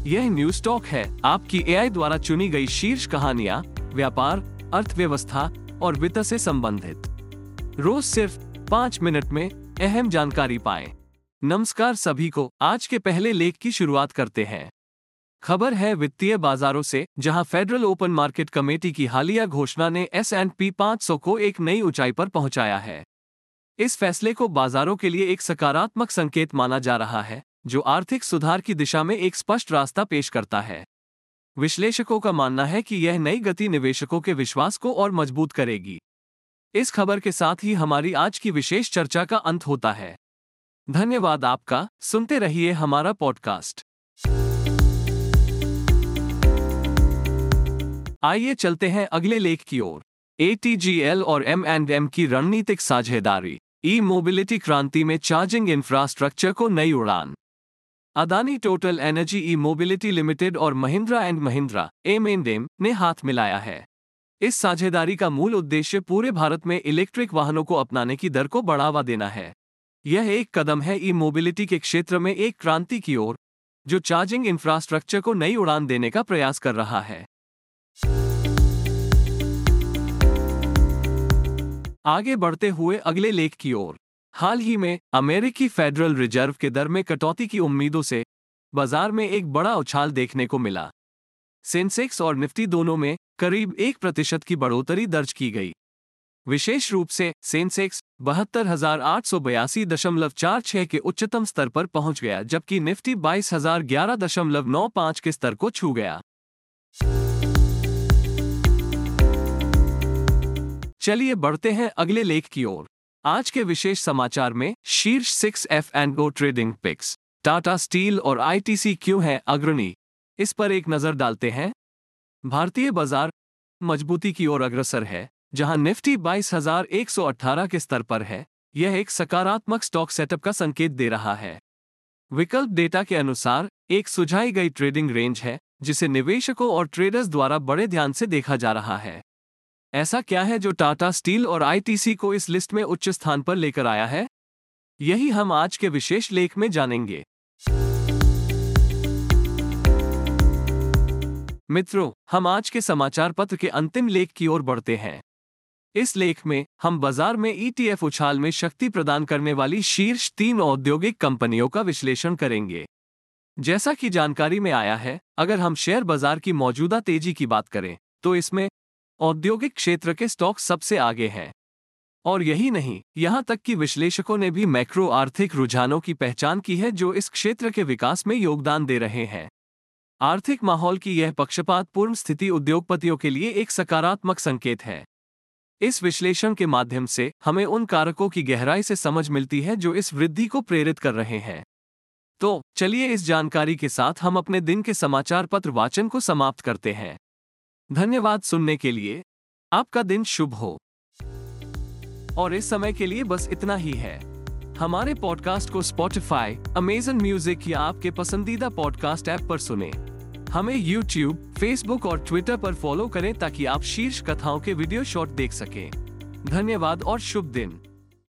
यह news talk है, आपकी एआई द्वारा चुनी गई शीर्ष कहानियां व्यापार, अर्थव्यवस्था और वित्त से संबंधित। रोज सिर्फ 5 मिनट में अहम जानकारी पाएं। नमस्कार सभी को, आज के पहले लेख की शुरुआत करते हैं। खबर है वित्तीय बाजारों से, जहां फेडरल ओपन मार्केट कमेटी की हालिया घोषणा ने S&P 500 को एक नई ऊंचाई पर पहुंचाया है। इस फैसले को बाजारों के लिए एक सकारात्मक संकेत माना जा रहा है, जो आर्थिक सुधार की दिशा में एक स्पष्ट रास्ता पेश करता है। विश्लेषकों का मानना है कि यह नई गति निवेशकों के विश्वास को और मजबूत करेगी। इस खबर के साथ ही हमारी आज की विशेष चर्चा का अंत होता है। धन्यवाद आपका, सुनते रहिए हमारा पॉडकास्ट। आइए चलते हैं अगले लेख की ओर। ATGL और M&M की रणनीतिक साझेदारी, ई-मोबिलिटी क्रांति में चार्जिंग इंफ्रास्ट्रक्चर को नई उड़ान। Adani total energy e mobility limited और महिंद्रा एंड महिंद्रा M&M ने हाथ मिलाया है। इस साझेदारी का मूल उद्देश्य पूरे भारत में इलेक्ट्रिक वाहनों को अपनाने की दर को बढ़ावा देना है। यह एक कदम है ई-मोबिलिटी के क्षेत्र में एक क्रांति की ओर, जो चार्जिंग इंफ्रास्ट्रक्चर को नई उड़ान देने का प्रयास कर रहा है। आगे बढ़ते हुए अगले लेख की ओर। हाल ही में अमेरिकी फेडरल रिजर्व के दर में कटौती की उम्मीदों से बाजार में एक बड़ा उछाल देखने को मिला। सेंसेक्स और निफ्टी दोनों में करीब 1% की बढ़ोतरी दर्ज की गई। विशेष रूप से सेंसेक्स 72,882.46 के उच्चतम स्तर पर पहुंच गया, जबकि निफ्टी 22,011.95 के स्तर को छू गया। चलिए बढ़ते हैं अगले लेख की ओर। आज के विशेष समाचार में शीर्ष 6 F&O trading picks, Tata steel और ITC क्यों है अग्रणी, इस पर एक नजर डालते हैं। भारतीय बाजार मजबूती की ओर अग्रसर है, जहां निफ्टी 22,118 के स्तर पर है। यह एक सकारात्मक स्टॉक सेटअप का संकेत दे रहा है। विकल्प डेटा के अनुसार एक सुझाई गई ट्रेडिंग रेंज है, जिसे निवेशकों और ट्रेडर्स द्वारा बड़े ध्यान से देखा जा रहा है। ऐसा क्या है जो टाटा स्टील और ITC को इस लिस्ट में उच्च स्थान पर लेकर आया है? यही हम आज के विशेष लेख में जानेंगे। मित्रों, हम आज के समाचार पत्र के अंतिम लेख की ओर बढ़ते हैं। इस लेख में हम बाजार में ETF उछाल में शक्ति प्रदान करने वाली शीर्ष 3 औद्योगिक कंपनियों का विश्लेषण करेंगे। जैसा कि जानकारी में आया है, अगर हम शेयर बाजार की मौजूदा तेजी की बात करें, तो इसमें औद्योगिक क्षेत्र के स्टॉक सबसे आगे हैं। और यही नहीं, यहां तक कि विश्लेषकों ने भी मैक्रो आर्थिक रुझानों की पहचान की है, जो इस क्षेत्र के विकास में योगदान दे रहे हैं। आर्थिक माहौल की यह पक्षपातपूर्ण स्थिति उद्योगपतियों के लिए एक सकारात्मक संकेत है। इस विश्लेषण के माध्यम से हमें उन कारकों की गहराई से समझ मिलती है जो इस वृद्धि को प्रेरित कर रहे हैं। तो चलिए इस जानकारी के साथ हम अपने दिन के समाचार पत्र वाचन को समाप्त करते हैं। धन्यवाद सुनने के लिए। आपका दिन शुभ हो। और इस समय के लिए बस इतना ही है। हमारे पॉडकास्ट को Spotify, Amazon Music या आपके पसंदीदा पॉडकास्ट ऐप पर सुनें। हमें YouTube, Facebook और Twitter पर फॉलो करें ताकि आप शीर्ष कथाओं के वीडियो शॉर्ट देख सकें। धन्यवाद और शुभ दिन।